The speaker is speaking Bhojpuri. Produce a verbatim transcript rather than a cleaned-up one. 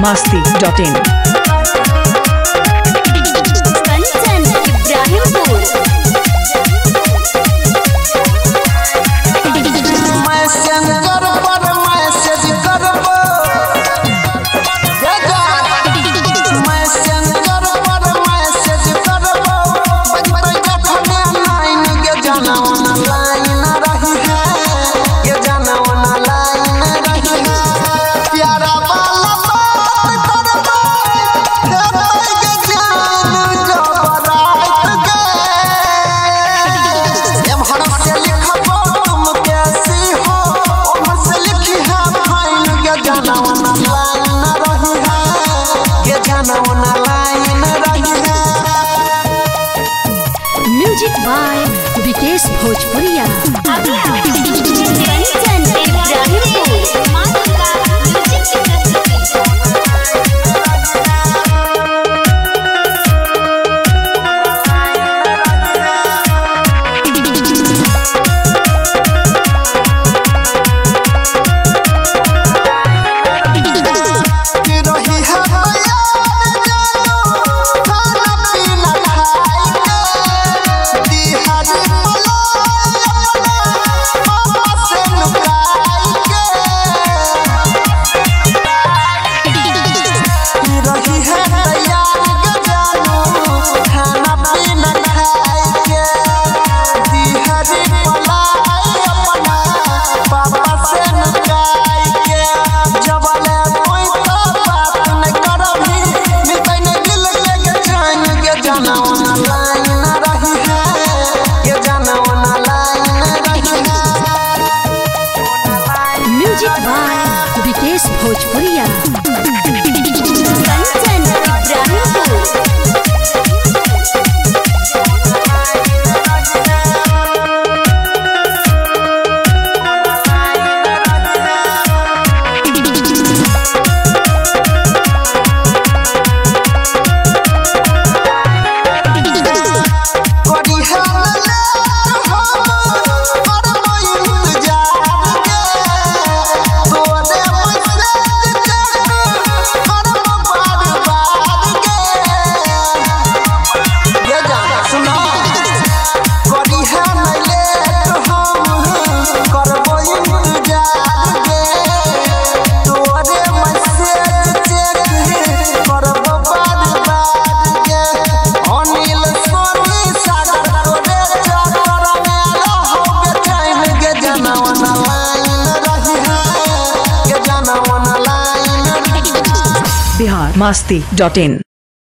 masti dot in. Kanchan Ibrahimpur. Messenger पर मैसेज करबो, मैसेंजर पर मैसेज करबो, बजबै जखने लाइन के जाना ना लाइन रही है, ये जाना ना लाइन रही है। प्यारा वाला बात करबो, देबै के जान जबरात के। एम हर से लिखबो तुम कैसी हो, ओहर से लिखी है फाइन के जाना ना लाइन रही है, ये जाना ना लाइन रही है। म्यूजिक बाय विकेश भोजपुरिया। कंचन इब्राहिमपुर। कि रही है तैयार जानो, खाना पीना खाई के, दिहाड़ी पलाई अपना पापा से लुकाई के। कि रही है तैयार जानो, खाना पीना खाई के, दिहाड़ी पलाई अपना पापा से लुकाई के। जबले कोई तो बात न करबी, मिलते न दिल लेके जान के जाना ना लाइन रही है, ये जाना ना लाइन रही है। म्यूजिक बाय विकेश भोजपुरिया। कंचन इब्राहिमपुर। करी है न ले हम करबो इंतजार के, तोरे मैसेज चेक करबो बार बार के। ये जाना सुनो, करी है न ले हम करबो इंतजार के, तोरे मैसेज चेक करबो बार बार के। अनिल सोनी सागर तोरे चक्कर में रहो बेचैन के जाना ना लाइन रही है, ये जाना ना line. Bihar masti dot in.